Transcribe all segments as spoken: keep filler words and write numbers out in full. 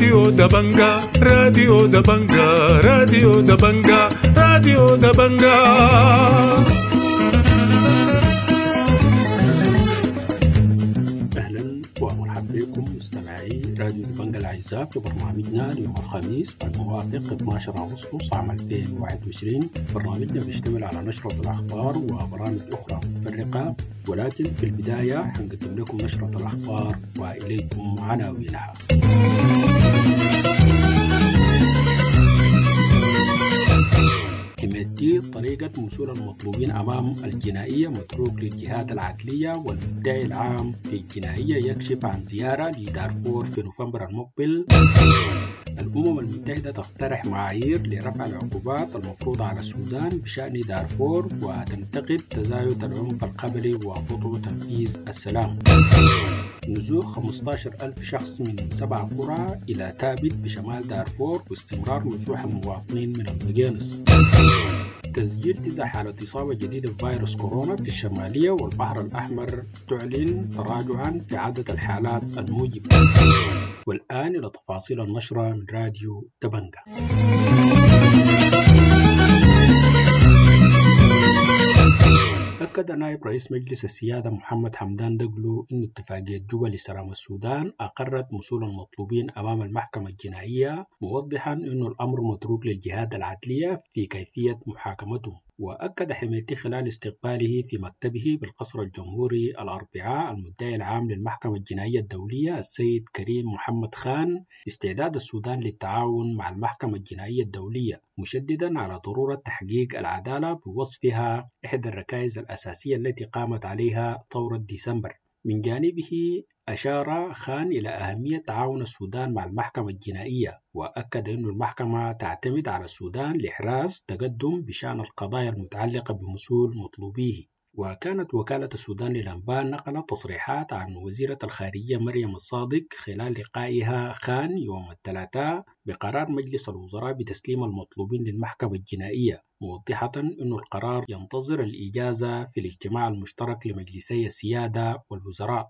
راديو دبنجا راديو دبنجا راديو دبنجا راديو دبنجا. أهلا ومرحبا بكم مستمعي راديو دبنجا الأعزاء في برنامجنا اليوم الخميس الموافق اثني عشر أغسطس عام ألفين وواحد وعشرين. برنامجنا بيشتمل على نشرة الأخبار وبرامج أخرى متفرقة، ولكن في البداية حنقدم لكم نشرة الأخبار وإليكم عناوينها. حميدتي طريقة وصول المطلوبين أمام الجنائية متروك للجهات العدلية، والمدعي العام للجنائية يكشف عن زيارة لدارفور في نوفمبر المقبل. الأمم المتحدة تقترح معايير لرفع العقوبات المفروضة على السودان بشأن دارفور، وتنتقد تزايد العنف القبلي وبطء تنفيذ السلام. نزوح خمسة عشر ألف شخص من سبع قرى إلى تابت بشمال دارفور، واستمرار نزوح المواطنين من المجانس. تسجيل تسع حالات إصابة جديدة بفيروس كورونا في الشمالية، والبحر الأحمر تعلن تراجعا في عدد الحالات الموجبة. والآن إلى تفاصيل النشرة من راديو دبنجا. أكد نائب رئيس مجلس السيادة محمد حمدان دقلو أن اتفاقية جوبا لسلام السودان أقرت وصول المطلوبين أمام المحكمة الجنائية، موضحا أن الأمر متروك للجهات العدلية في كيفية محاكمتهم. وأكد حميدتي خلال استقباله في مكتبه بالقصر الجمهوري الأربعاء المدعي العام للمحكمة الجنائية الدولية السيد كريم محمد خان استعداد السودان للتعاون مع المحكمة الجنائية الدولية، مشددا على ضرورة تحقيق العدالة بوصفها إحدى الركائز الأساسية التي قامت عليها ثورة ديسمبر. من جانبه أشار خان إلى أهمية تعاون السودان مع المحكمة الجنائية، وأكد أن المحكمة تعتمد على السودان لإحراز تقدم بشأن القضايا المتعلقة بوصول مطلوبيه. وكانت وكالة السودان للأنباء نقلت تصريحات عن وزيرة الخارجية مريم الصادق خلال لقائها خان يوم الثلاثاء بقرار مجلس الوزراء بتسليم المطلوبين للمحكمة الجنائية، موضحة أن القرار ينتظر الإجازة في الاجتماع المشترك لمجلسي السيادة والوزراء.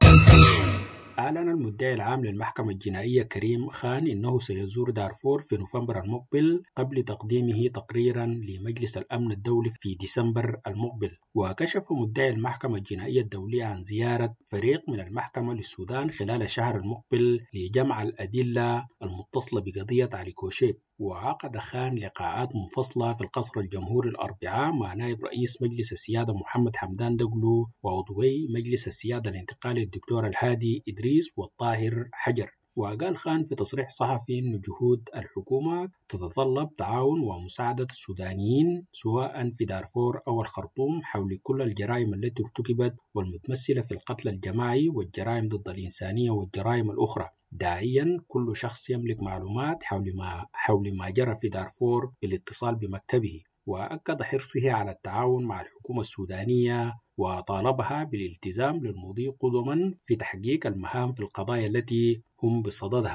أعلن المدعي العام للمحكمة الجنائية كريم خان إنه سيزور دارفور في نوفمبر المقبل قبل تقديمه تقريرا لمجلس الأمن الدولي في ديسمبر المقبل. وكشف مدعي المحكمة الجنائية الدولية عن زيارة فريق من المحكمة للسودان خلال الشهر المقبل لجمع الأدلة المتصلة بقضية علي كوشيب. وعقد خان لقاءات منفصلة في القصر الجمهوري الأربعاء مع نائب رئيس مجلس السيادة محمد حمدان دقلو وعضوي مجلس السيادة الانتقالي الدكتور الهادي إدريس والطاهر حجر. وقال خان في تصريح صحفي أن جهود الحكومة تتطلب تعاون ومساعدة السودانيين سواء في دارفور أو الخرطوم حول كل الجرائم التي ارتكبت والمتمثلة في القتل الجماعي والجرائم ضد الإنسانية والجرائم الأخرى، داعيا كل شخص يملك معلومات حول ما حول ما جرى في دارفور بالاتصال بمكتبه. وأكد حرصه على التعاون مع الحكومة السودانية، وطالبها بالالتزام للمضي قدما في تحقيق المهام في القضايا التي هم بصددها.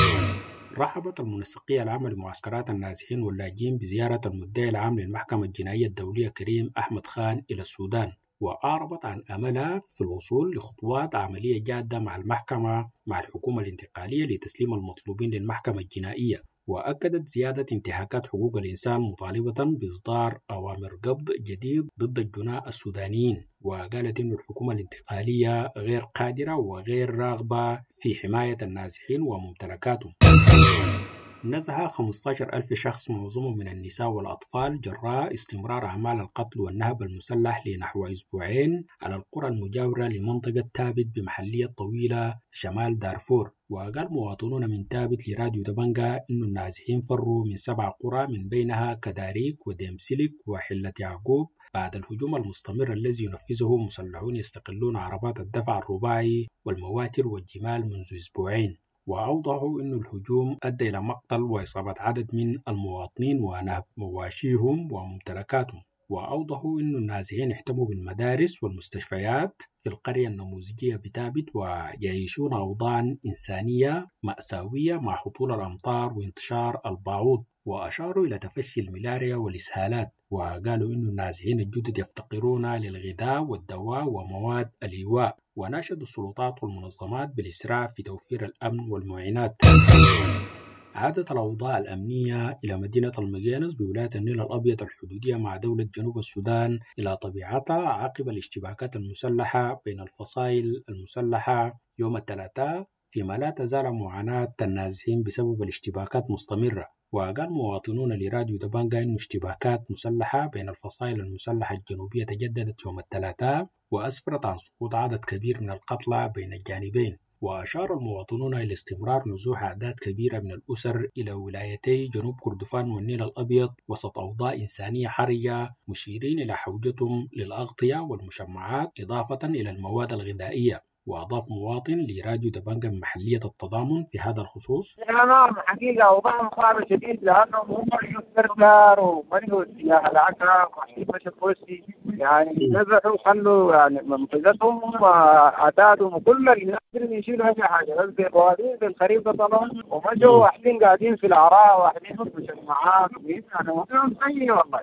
رحبت المنسقية العامة لمعسكرات النازحين واللاجئين بزيارة المدعي العام للمحكمة الجنائية الدولية كريم أحمد خان إلى السودان، وأعربت عن أملها في الوصول لخطوات عملية جادة مع المحكمة مع الحكومة الانتقالية لتسليم المطلوبين للمحكمة الجنائية. وأكدت زيادة انتهاكات حقوق الإنسان مطالبة بإصدار أوامر قبض جديد ضد الجناة السودانيين، وقالت أن الحكومة الانتقالية غير قادرة وغير راغبة في حماية النازحين وممتلكاتهم. نزح خمسة عشر ألف شخص معظمهم من النساء والأطفال جراء استمرار أعمال القتل والنهب المسلح لنحو أسبوعين على القرى المجاورة لمنطقة تابت بمحلية طويلة في شمال دارفور. وقال مواطنون من تابت لراديو دبنجا أن النازحين فروا من سبع قرى من بينها كداريك وديمسلك وحلة يعقوب بعد الهجوم المستمر الذي ينفذه مسلحون يستقلون عربات الدفع الرباعي والمواتر والجمال منذ أسبوعين. وأوضحوا أن الهجوم أدى إلى مقتل وإصابة عدد من المواطنين ونهب مواشيهم وممتلكاتهم. وأوضحوا أن النازحين احتموا بالمدارس والمستشفيات في القرية النموذجية بتابت، ويعيشون أوضاعا إنسانية مأساوية مع هطول الأمطار وانتشار البعوض. وأشاروا إلى تفشي الملاريا والإسهالات، وقالوا إن النازحين الجدد يفتقرون للغذاء والدواء ومواد الإيواء، وناشدوا السلطات والمنظمات بالإسراع في توفير الأمن والمعينات. عادت الأوضاع الأمنية إلى مدينة المجينس بولاية النيل الأبيض الحدودية مع دولة جنوب السودان إلى طبيعتها عقب الاشتباكات المسلحة بين الفصائل المسلحة يوم الثلاثاء، فيما لا تزال معاناة النازحين بسبب الاشتباكات مستمرة. وقال مواطنون لراديو دبنجا أن اشتباكات مسلحة بين الفصائل المسلحة الجنوبية تجددت يوم الثلاثاء وأسفرت عن سقوط عدد كبير من القتلى بين الجانبين. وأشار المواطنون إلى استمرار نزوح أعداد كبيرة من الأسر إلى ولايتي جنوب كردفان والنيل الأبيض وسط أوضاع إنسانية حرجة، مشيرين إلى حوجتهم للأغطية والمشمعات إضافة إلى المواد الغذائية. وأضاف مواطن لراديو دبنجا من محلية التضامن في هذا الخصوص: نعم حقيقة أوضاع صعبة شديد لأنهم هم السردار ومنعوا السياحة العكا وحيد مشي الكوسي، يعني نزحوا خلوا يعني منطقتهم وعتادهم وكل اللي يقدروا يشيلوا هذه حاجة بس بقوانين بالخريف بطلهم ومشوا واحدين قاعدين في العراء واحدين في المجمعات يعني وضعهم سيء والله.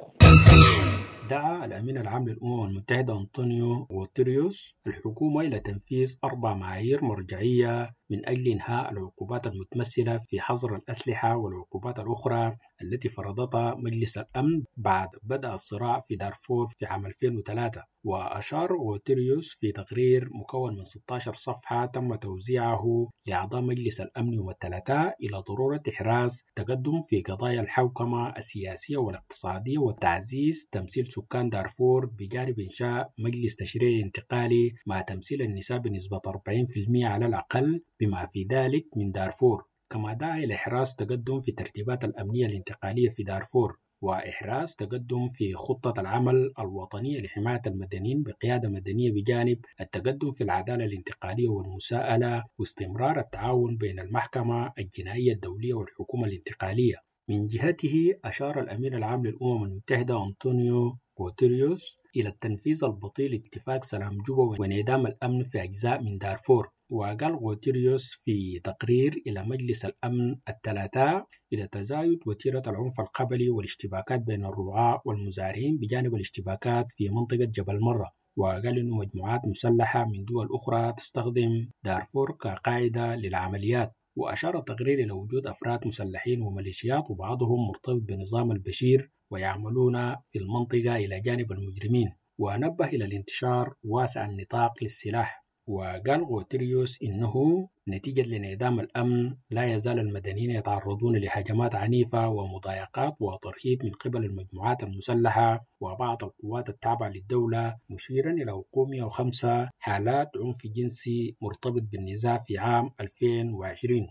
دعا الأمين العام للأمم المتحدة أنطونيو غوتيريوس الحكومة إلى تنفيذ أربع معايير مرجعية من أجل إنهاء العقوبات المتمثلة في حظر الأسلحة والعقوبات الأخرى التي فرضتها مجلس الأمن بعد بدء الصراع في دارفور في عام ألفين وثلاثة. وأشار غوتيريوس في تقرير مكون من ستة عشر صفحة تم توزيعه لأعضاء مجلس الأمن يوم الثلاثاء إلى ضرورة إحراز تقدم في قضايا الحوكمة السياسية والاقتصادية وتعزيز تمثيل سكان دارفور بجانب إنشاء مجلس تشريعي انتقالي مع تمثيل النساء بنسبة أربعين بالمئة على الأقل بما في ذلك من دارفور. كما دعا إلى إحراز تقدم في الترتيبات الأمنية الانتقالية في دارفور، وإحراز تقدم في خطة العمل الوطنية لحماية المدنيين بقيادة مدنية بجانب التقدم في العدالة الانتقالية والمساءلة، واستمرار التعاون بين المحكمة الجنائية الدولية والحكومة الانتقالية. من جهته أشار الأمين العام للأمم المتحدة أنطونيو غوتيريوس إلى التنفيذ البطيء لاتفاق سلام جوبا وانعدام الأمن في أجزاء من دارفور. وقال غوتيريوس في تقرير إلى مجلس الأمن الثلاثاء إلى تزايد وتيرة العنف القبلي والاشتباكات بين الرعاة والمزارعين بجانب الاشتباكات في منطقة جبل مرة. وقال إنه مجموعات مسلحة من دول أخرى تستخدم دارفور كقاعدة للعمليات. وأشار التقرير إلى وجود أفراد مسلحين وميليشيات وبعضهم مرتبط بنظام البشير ويعملون في المنطقة إلى جانب المجرمين، ونبه إلى الانتشار واسع النطاق للسلاح. وقال غوتيريوس إنه نتيجة لانعدام الأمن لا يزال المدنيين يتعرضون لهجمات عنيفة ومضايقات وترهيب من قبل المجموعات المسلحة وبعض القوات التابعة للدولة، مشيرا إلى وقوع مئة وخمسة حالات عنف جنسي مرتبط بالنزاع في عام ألفين وعشرين.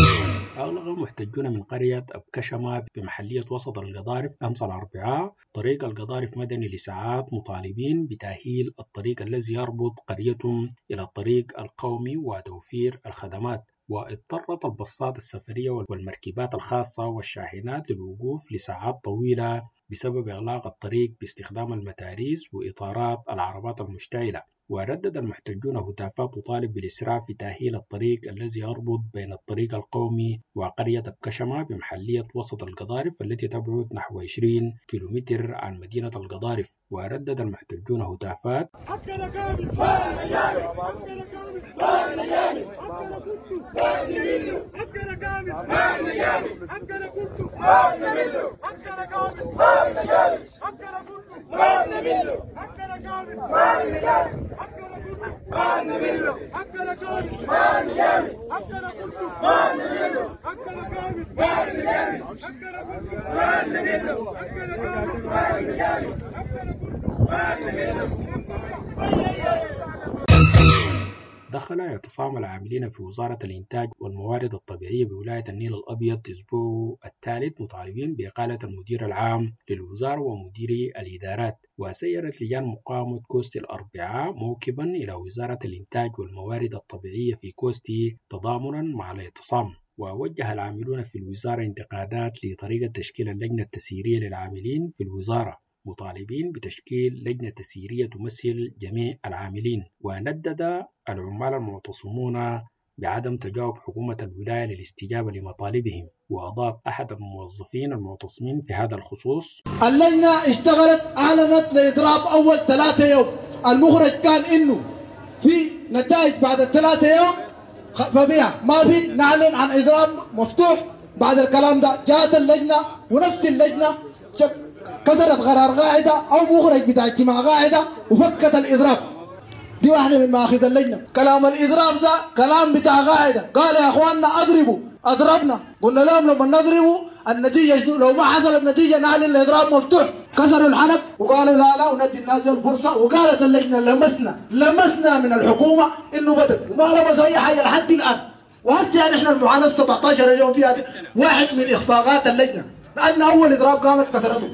أغلق محتجون من قرية أبكشمة بمحلية وسط القضارف أمس الأربعاء طريق القضارف مدني لساعات مطالبين بتأهيل الطريق الذي يربط قريتهم إلى الطريق القومي وتوفير الخدمات. واضطرت الباصات السفرية والمركبات الخاصة والشاحنات للوقوف لساعات طويلة بسبب إغلاق الطريق باستخدام المتاريس وإطارات العربات المشتعلة. وردد المحتجون هتافات تطالب بالإسراع في تأهيل الطريق الذي يربط بين الطريق القومي وقرية أبكشمة بمحلية وسط القضارف التي تبعد نحو عشرين كيلومتر عن مدينة القضارف. وردد المحتجون هتافات دخل اعتصام العاملين في وزارة الإنتاج والموارد الطبيعية بولاية النيل الأبيض أسبوع الثالث مطالبين بإقالة المدير العام للوزارة ومديري الإدارات. وسيرت لجان مقاومة كوستي الأربعاء موكبا إلى وزارة الإنتاج والموارد الطبيعية في كوستي تضامنا مع الاعتصام. ووجه العاملون في الوزارة انتقادات لطريقة تشكيل اللجنة التسييرية للعاملين في الوزارة، مطالبين بتشكيل لجنة تسييرية تمثل جميع العاملين. وندد العمال المعتصمون بعدم تجاوب حكومة الولاية للاستجابة لمطالبهم. وأضاف أحد الموظفين المعتصمين في هذا الخصوص: اللجنة اشتغلت، أعلنت لإضراب أول ثلاثة يوم، المخرج كان إنه في نتائج بعد الثلاثة يوم فبيها، ما في نعلن عن إضراب مفتوح. بعد الكلام ده جاءت اللجنة ونفس اللجنة كسرت قرار قاعدة أو مخرج بتاع اجتماع قاعدة وفكت الإضراب. دي واحدة من مآخذ اللجنة. كلام الإضراب ده كلام بتاع قاعدة، قال يا أخواننا أضربوا، أضربنا، قلنا لهم لما نضربوا النتيجة شنو؟ لو ما حصلت نتيجة نعلن الإضراب مفتوح. كسروا الحنك وقالوا لا لا وندي الناس الفرصة. وقالت اللجنة لمسنا لمسنا من الحكومة إنه بدت، وما لمسوا أي حاجة لحد الآن. وهسه يعني إحنا المعاناة سبعة عشر يوم فيها دي واحد من إخفاقات اللجنة، لأن أول إضراب قامت كسرته.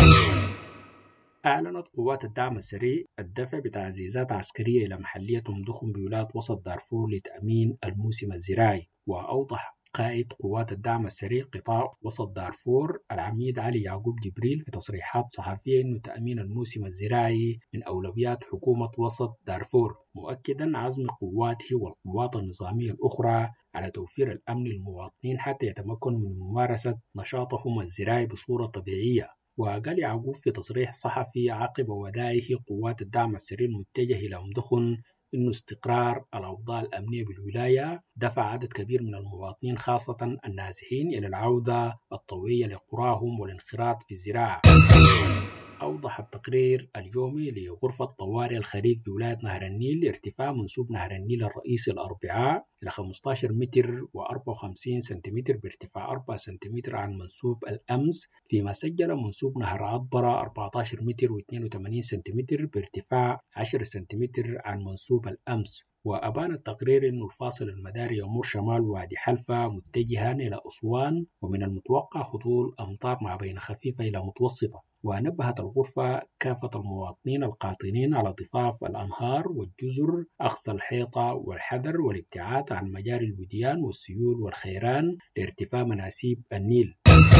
أعلنت قوات الدعم السريع الدفع بتعزيزات عسكرية إلى محلية أم دخن بولاية وسط دارفور لتأمين الموسم الزراعي. وأوضح قائد قوات الدعم السريع قطاع وسط دارفور العميد علي يعقوب جبريل في تصريحات صحفية أن تأمين الموسم الزراعي من أولويات حكومة وسط دارفور، مؤكدا عزم قواته والقوات النظامية الأخرى على توفير الأمن للمواطنين حتى يتمكنوا من ممارسة نشاطهم الزراعي بصورة طبيعية. وقال يعقوب في تصريح صحفي عقب وداعه قوات الدعم السريع المتجه إلى أم دخن إنه استقرار الأوضاع الأمنية بالولاية دفع عدد كبير من المواطنين خاصة النازحين إلى العودة الطوعية لقراهم والانخراط في الزراعة. أوضح التقرير اليومي لغرفة طوارئ الخريف بولاية نهر النيل ارتفاع منسوب نهر النيل الرئيسي الأربعاء إلى خمسة عشر متر وأربعة وخمسين سنتيمتر بارتفاع أربعة سنتيمتر عن منسوب الأمس، فيما سجل منسوب نهر عطبرة أربعة عشر متر واثنين وثمانين سنتيمتر بارتفاع عشرة سنتيمتر عن منسوب الأمس. وأبان التقرير أن الفاصل المداري يمر شمال وادي حلفة متجها إلى أسوان، ومن المتوقع هطول أمطار ما بين خفيفة إلى متوسطة. ونبهت الغرفة كافة المواطنين القاطنين على ضفاف الأنهار والجزر أخذ الحيطة والحذر والابتعاد عن مجاري الوديان والسيول والخيران لارتفاع مناسيب النيل.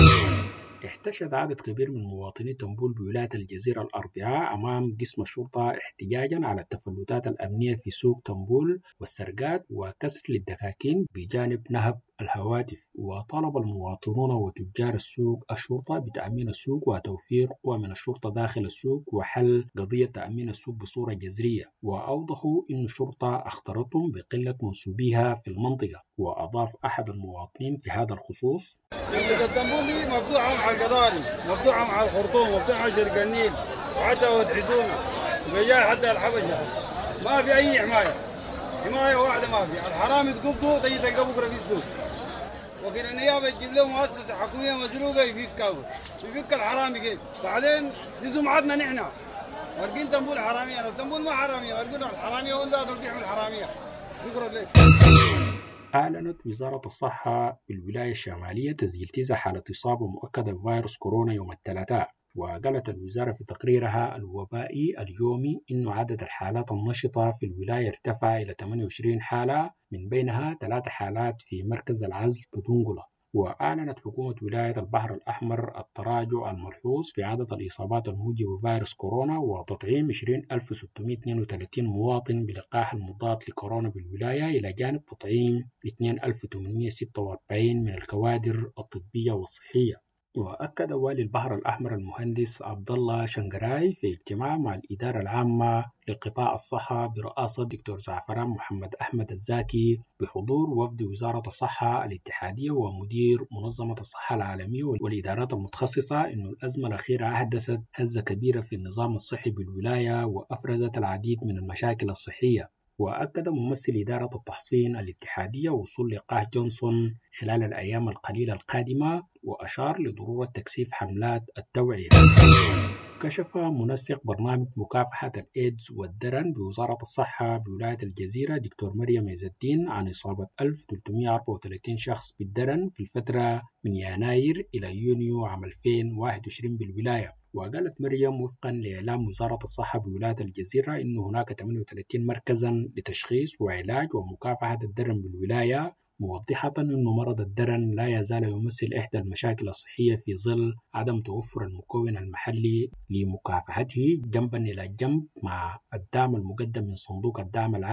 احتشد عدد كبير من مواطني تنبول بولاية الجزيرة الأربعاء أمام قسم الشرطة احتجاجا على التفلتات الأمنية في سوق تنبول والسرقات وكسر للدكاكين بجانب نهب الهواتف. وطالب المواطنون وتجار السوق الشرطة بتأمين السوق وتوفير قوى من الشرطة داخل السوق وحل قضية تأمين السوق بصورة جذرية. وأوضحوا أن الشرطة اختارتهم بقلة منسوبيها في المنطقة. وأضاف أحد المواطنين في هذا الخصوص: التنبول مفتوحة مع القضاري، مفتوحة مع الخرطوم، مفتوحة مع شرق النيل، وحتى وتحزونا وجاي حتى الحبشة. ما في أي حماية، حماية واحدة ما في. الحرامي تقبضوا تجي تلقى بكرة في السوق. وكيل النيابة تجيب لهم مؤسسة حكومية مسروقة يفكوا، يفك الحرامي كيف؟ بعدين دي سمعتنا نحن. ورقين تنبول حرامية، أنا تنبول ما حرامية، ورقين الحرامية ولا تلقيهم الحرامية. شكرا لك. أعلنت وزارة الصحة بالولاية الشمالية تسجيل تسع حالات إصابة مؤكدة بفيروس كورونا يوم الثلاثاء. وقالت الوزارة في تقريرها الوبائي اليومي إن عدد الحالات النشطة في الولاية ارتفع إلى ثمانية وعشرين حالة، من بينها ثلاث حالات في مركز العزل بدونغولا. وأعلنت حكومة ولاية البحر الأحمر التراجع الملحوظ في عدد الإصابات الموجبة بفيروس كورونا وتطعيم عشرين ألف وستمائة واثنين وثلاثين مواطن بلقاح المضاد لكورونا بالولاية، إلى جانب تطعيم اثنين ألف وثمانمائة وستة وأربعين من الكوادر الطبية والصحية. وأكد والي البحر الأحمر المهندس عبد الله شنقراي في اجتماع مع الإدارة العامة لقطاع الصحة برئاسة دكتور زعفران محمد أحمد الزاكي بحضور وفد وزارة الصحة الاتحادية ومدير منظمة الصحة العالمية والإدارات المتخصصة إنه الأزمة الأخيرة أحدثت هزة كبيرة في النظام الصحي بالولاية وأفرزت العديد من المشاكل الصحية. وأكد ممثل إدارة التحصين الاتحادية وصول لقاح جونسون خلال الأيام القليلة القادمة، وأشار لضرورة تكثيف حملات التوعية. كشف منسق برنامج مكافحة الإيدز والدرن بوزارة الصحة بولاية الجزيرة دكتور مريم عز الدين عن إصابة ألف وثلاثمائة وأربعة وثلاثين شخص بالدرن في الفترة من يناير إلى يونيو عام ألفين وواحد وعشرين بالولاية. وقالت مريم وفقا لإعلام وزارة الصحة بولاية الجزيرة إن هناك ثمانية وثلاثين مركزا لتشخيص وعلاج ومكافحة الدرن بالولاية، موضحة أن مرض الدرن لا يزال يمثل إحدى المشاكل الصحية في ظل عدم توفر المكون المحلي لمكافحته جنبا إلى جنب مع الدعم المقدم من صندوق الدعم العالمي.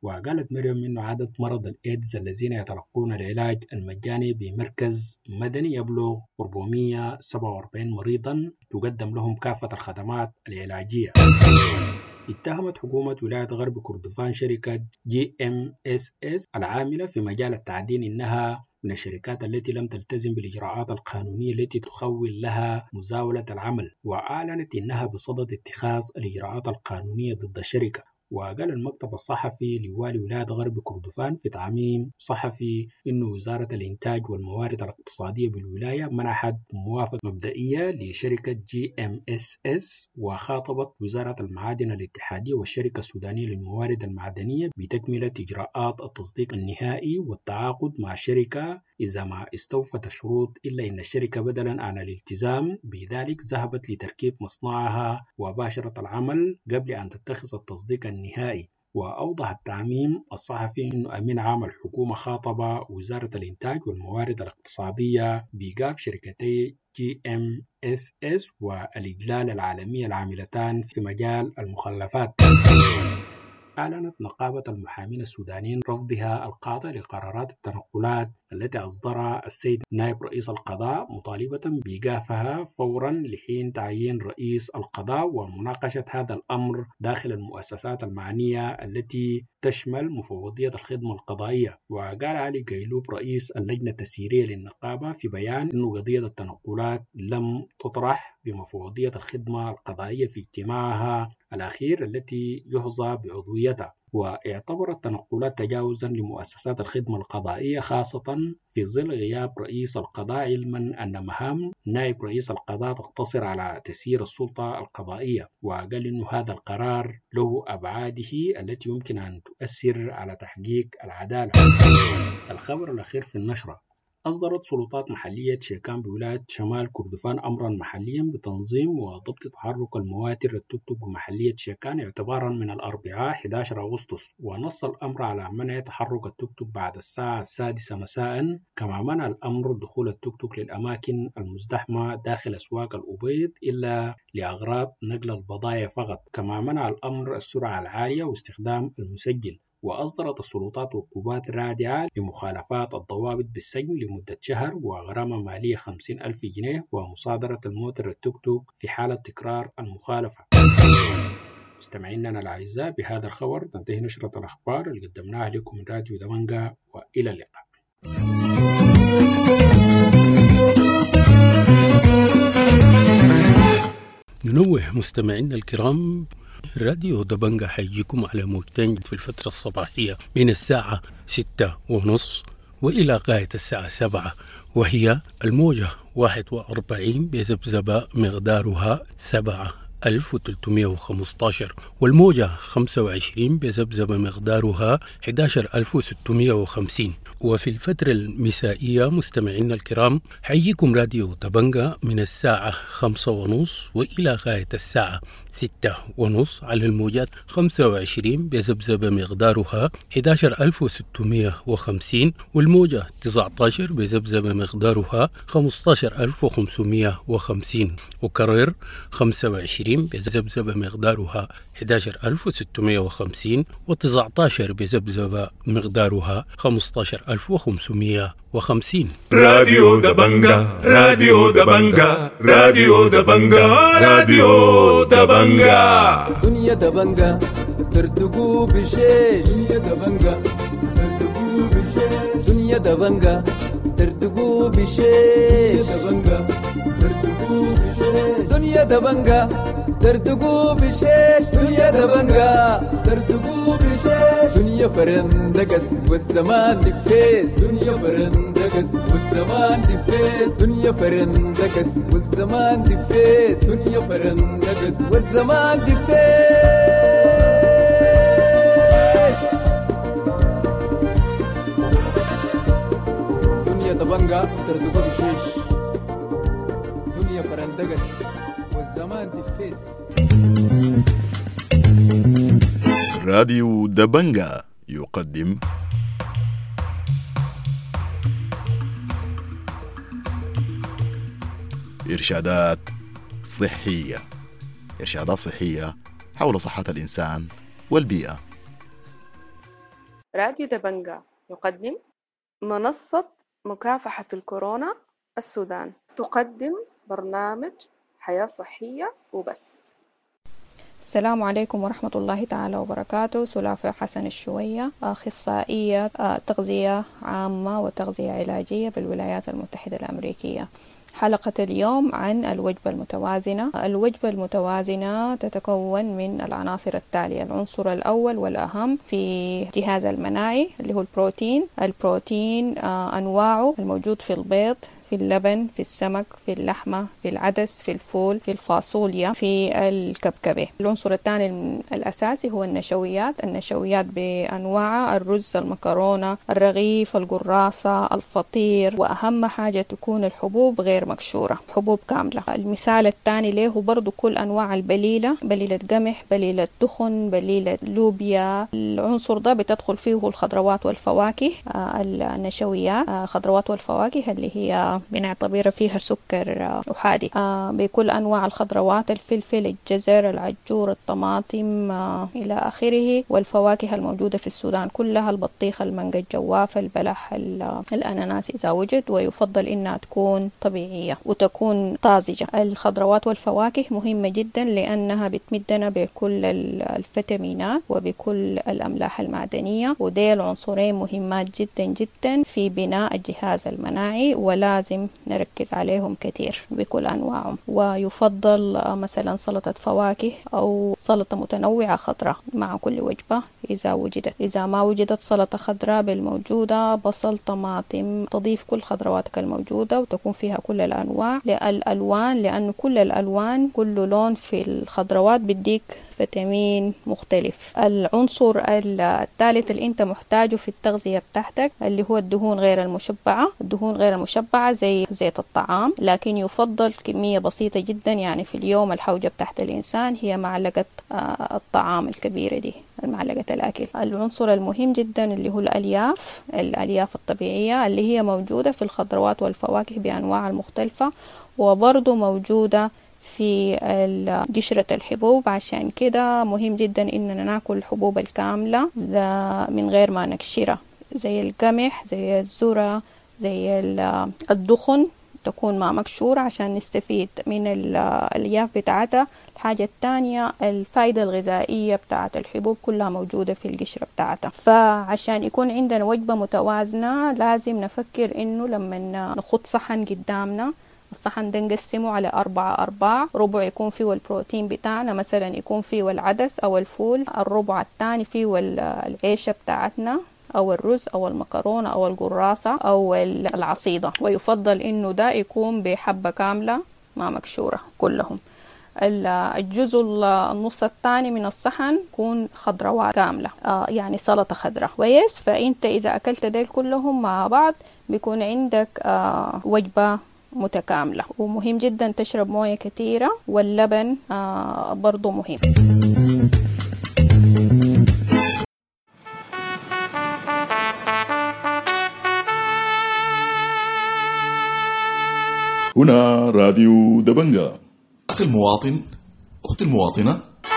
وقالت مريم إنه عدد مرضى الإيدز الذين يتلقون العلاج المجاني بمركز مدني يبلغ أربعمائة وسبعة وأربعين مريضا تقدم لهم كافة الخدمات العلاجية. اتهمت حكومة ولاية غرب كردفان شركة جي إم إس إس العاملة في مجال التعدين إنها من الشركات التي لم تلتزم بالإجراءات القانونية التي تخول لها مزاولة العمل، وأعلنت إنها بصدد اتخاذ الإجراءات القانونية ضد الشركة. وقال المكتب الصحفي لوالي ولاية غرب كردفان في تعميم صحفي إنه وزارة الإنتاج والموارد الاقتصادية بالولاية منحت موافقة مبدئية لشركة جي إم إس إس، وخاطبت وزارة المعادن الاتحادية والشركة السودانية للموارد المعدنية بتكملة إجراءات التصديق النهائي والتعاقد مع الشركة إذا ما استوفت الشروط، إلا إن الشركة بدلا عن الالتزام بذلك ذهبت لتركيب مصنعها وباشرت العمل قبل أن تتخذ التصديق النهائي. وأوضح التعميم الصحفي أنه أمين عام الحكومة خاطب وزارة الإنتاج والموارد الاقتصادية بإيقاف شركتي جي إم إس إس والإجلال العالمية العاملتان في مجال المخلفات. أعلنت نقابة المحامين السودانيين رفضها القاطع لقرارات التنقلات التي أصدرها السيد نائب رئيس القضاء، مطالبة بإيقافها فورا لحين تعيين رئيس القضاء ومناقشة هذا الأمر داخل المؤسسات المعنية التي تشمل مفوضية الخدمة القضائية. وقال علي قيلوب رئيس اللجنة التسييرية للنقابة في بيان أن قضية التنقلات لم تطرح بمفوضية الخدمة القضائية في اجتماعها الأخير التي يحظى بعضويتها، واعتبر التنقلات تجاوزا لمؤسسات الخدمة القضائية خاصة في ظل غياب رئيس القضاء، علما أن مهام نائب رئيس القضاء تقتصر على تسيير السلطة القضائية. وقال إنه هذا القرار له أبعاده التي يمكن أن تؤثر على تحقيق العدالة. الخبر الأخير في النشرة: أصدرت سلطات محلية شيكان بولاية شمال كردفان أمرا محليا بتنظيم وضبط تحرك المواتر التوك توك بمحلية شيكان اعتبارا من الأربعاء أحد عشر أغسطس، ونص الأمر على منع تحرك التوك توك بعد الساعة السادسة مساء، كما منع الأمر دخول التوك توك للأماكن المزدحمة داخل أسواق الأبيض إلا لأغراض نقل البضائع فقط، كما منع الأمر السرعة العالية واستخدام المسجل. وأصدرت السلطات عقوبات رادعة لمخالفات الضوابط بالسجن لمدة شهر وغرامة مالية خمسين ألف جنيه ومصادرة الموتر التوك توك في حالة تكرار المخالفة. مستمعينا الأعزاء، بهذا الخبر تنتهي نشرة الأخبار اللي قدمناها لكم من راديو دمنجة، وإلى اللقاء. ننوه مستمعينا الكرام، راديو دبنجة حيجيكم على موجتين في الفترة الصباحية من الساعة ستة ونص وإلى غاية الساعة سبعة، وهي الموجة واحد وأربعين بذبذبة مقدارها سبعة ألف وثلاثمائة وخمسة عشر، والموجة خمسة وعشرين بذبذبة مقدارها أحد عشر ألف وستمائة وخمسين. وفي الفترة المسائية مستمعينا الكرام حييكم راديو دبنجة من الساعة خمسة ونص وإلى غاية الساعة ستة ونص على الموجات خمسة وعشرين بذبذبة مقدارها أحد عشر ألف وستمائة وخمسين، والموجة تسعة عشر بذبذبة مقدارها خمسة عشر ألف وخمسمائة وخمسين، وكرر خمسة وعشرين بذبذبة مقدارها أحد عشر ألف وستمائة وخمسين، وتسعة عشر بذبذبة مقدارها خمسة عشر ألف وخمسمائة وخمسين. راديو دبنجة، راديو دبنجة، راديو دبنجة، راديو دبنجة. دنيا دبنجة ترتقو بشيش، دنيا دبنجة ترتقو بشيش، دنيا دبنجة ترتقو بشيش، دبنجة ترتقو بشيش، دنيا دبنجة ترتقو بشيش، دنيا دبنجة ترتقو بشيش، دنيا فرندقس والزمان دفيس، دنيا فرندقس والزمان دفيس، دنيا فرندقس والزمان دفيس، دنيا فرندقس والزمان دفيس. دنيا دبنجة ترتقو بشيش، دنيا فرندقس والزمان دفيس. راديو دبنجة يقدم إرشادات صحية، إرشادات صحية حول صحة الإنسان والبيئة. راديو دبنجة يقدم منصة مكافحة الكورونا السودان، تقدم برنامج حياة صحية وبس. السلام عليكم ورحمة الله تعالى وبركاته. سلافة حسن الشوية، أخصائية تغذية عامة وتغذية علاجية بالولايات المتحدة الأمريكية. حلقة اليوم عن الوجبة المتوازنة. الوجبة المتوازنة تتكون من العناصر التالية: العنصر الأول والأهم في الجهاز المناعي اللي هو البروتين. البروتين آه أنواعه الموجود في البيض، في اللبن، في السمك، في اللحمة، في العدس، في الفول، في الفاصوليا، في الكبكبة. العنصر الثاني الأساسي هو النشويات. النشويات بأنواعها: الرز، المكرونة، الرغيف، القراصة، الفطير، وأهم حاجة تكون الحبوب غير مكشورة، حبوب كاملة. المثال الثاني له برضو كل أنواع البليلة، بليلة قمح، بليلة دخن، بليلة لوبيا. العنصر ده بتدخل فيه الخضروات والفواكه. آه النشويات آه خضروات والفواكه اللي هي بنعتبر فيها سكر أحادي. آه بكل أنواع الخضروات: الفلفل، الجزر، العجور، الطماطم آه إلى آخره. والفواكه الموجودة في السودان كلها: البطيخ، المانجا، الجوافة، البلح، الأناناس إذا وجد، ويفضل إنها تكون طبيعية وتكون طازجة. الخضروات والفواكه مهمة جدا لأنها بتمدنا بكل الفيتامينات وبكل الأملاح المعدنية، ودي العنصرين مهمات جدا جدا في بناء الجهاز المناعي، ولازم نركز عليهم كثير بكل أنواعهم. ويفضل مثلا سلطة فواكه أو سلطة متنوعة خضراء مع كل وجبة إذا وجدت. إذا ما وجدت سلطة خضراء بالموجودة: بصل، طماطم، تضيف كل خضرواتك الموجودة وتكون فيها كل الأنواع. الألوان، لأن كل الألوان، كل لون في الخضروات بديك فيتامين مختلف. العنصر الثالث اللي انت محتاجه في التغذية بتاعتك اللي هو الدهون غير المشبعة. الدهون غير المشبعة زي زيت الطعام، لكن يفضل كمية بسيطة جدا، يعني في اليوم الحوجة بتاعت الإنسان هي معلقة الطعام الكبيرة دي، معلقة الأكل. العنصر المهم جدا اللي هو الألياف، الألياف الطبيعية اللي هي موجودة في الخضروات والفواكه بأنواع المختلفة، وبرضو موجودة في قشرة الحبوب. عشان كده مهم جدا إننا ناكل الحبوب الكاملة من غير ما نكشرها، زي القمح، زي الذرة، زي الدخن تكون ما مكشورة عشان نستفيد من الألياف بتاعتها. الحاجة الثانية الفائدة الغذائية بتاعت الحبوب كلها موجودة في القشرة بتاعتها. فعشان يكون عندنا وجبة متوازنة لازم نفكر إنه لما نخط صحن قدامنا، الصحن ده نقسمه على أربعة أرباع. ربع يكون فيه البروتين بتاعنا، مثلا يكون فيه العدس أو الفول. الربع الثاني فيه العيشة بتاعتنا أو الرز أو المكرونة أو القراصة أو العصيدة، ويفضل إنه ده يكون بحبة كاملة ما مكشورة كلهم. الجزء النص الثاني من الصحن يكون خضروات كاملة، آه يعني سلطة خضراء كويس. فأنت إذا أكلت ديل كلهم مع بعض بيكون عندك آه وجبة متكاملة. ومهم جدا تشرب موية كثيرة، واللبن آه برضو مهم. هنا راديو دبنجة. أخي المواطن، أختي المواطنة،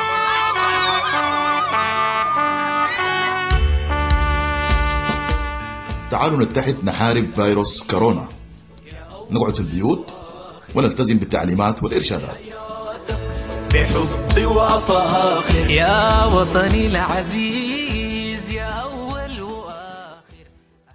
تعالوا نتحد نحارب فيروس كورونا. نقعد في البيوت ونلتزم بالتعليمات والإرشادات. بحب وفاخر يا وطني العزيز، يا أول وآخر.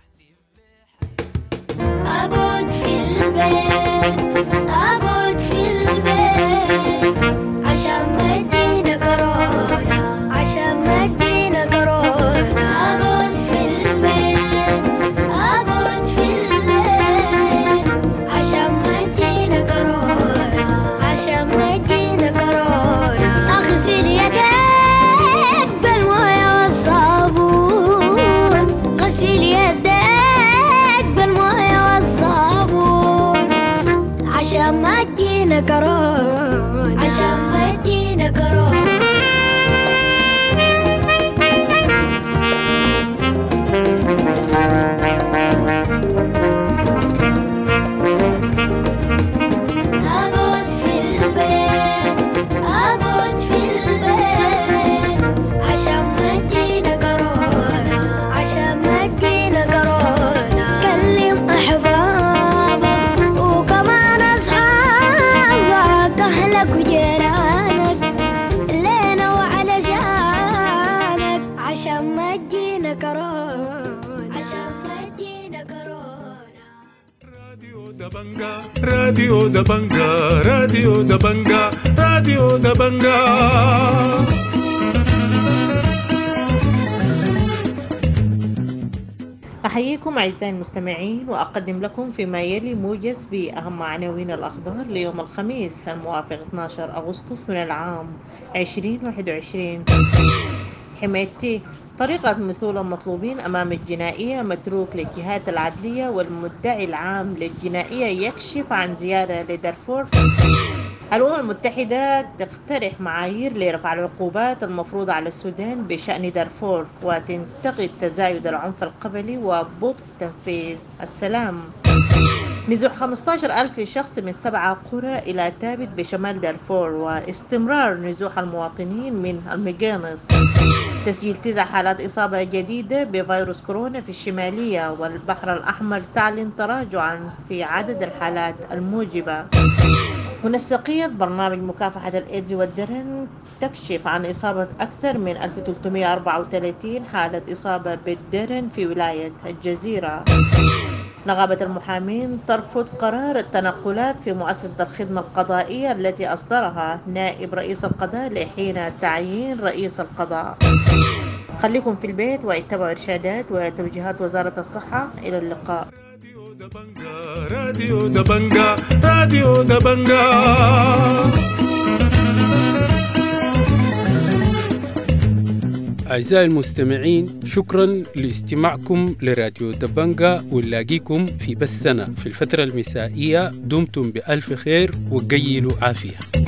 أقعد في البيت، أقعد في البيت عشان ما تجينا كورونا، عشان ما تجينا كورونا. أقعد في البيت، أقعد في البيت عشان ما تجينا كورونا، عشان ما تجينا كورونا. أغسل يديك بالموية عشان ما تجينا كورونا عشان ما تجينا كورونا راديو دبنجا راديو دبنجا راديو دبنجا راديو دبنجا. أحييكم أعزائي المستمعين وأقدم لكم فيما يلي موجز بأهم عناوين الأخبار ليوم الخميس الموافق اثني عشر أغسطس من العام عشرين واحد وعشرين. حمايتي طريقة مثول المطلوبين أمام الجنائية متروك للجهات العدلية والمدعي العام للجنائية يكشف عن زيارة لدارفور. الأمم المتحدة تقترح معايير لرفع العقوبات المفروضة على السودان بشأن دارفور وتنتقد تزايد العنف القبلي وبطء تنفيذ السلام. نزوح خمسة عشر ألف شخص من سبعة قرى إلى تابت بشمال دارفور واستمرار نزوح المواطنين من المجانس. تسجيل تسع حالات إصابة جديدة بفيروس كورونا في الشمالية والبحر الأحمر تعلن تراجعا في عدد الحالات الموجبة. منسقية برنامج مكافحة الإيدز والدرن تكشف عن إصابة أكثر من ألف وثلاثمئة وأربعة وثلاثين حالة إصابة بالدرن في ولاية الجزيرة. نقابة المحامين ترفض قرار التنقلات في مؤسسة الخدمة القضائية التي أصدرها نائب رئيس القضاء لحين تعيين رئيس القضاء. خليكم في البيت واتبعوا إرشادات وتوجيهات وزارة الصحة. إلى اللقاء. راديو دبنجا راديو دبنجا. أعزائي المستمعين، شكرا لاستماعكم لراديو دبنجا، ونلاقيكم في بثنا في الفترة المسائية. دمتم بألف خير وقيلوا عافية.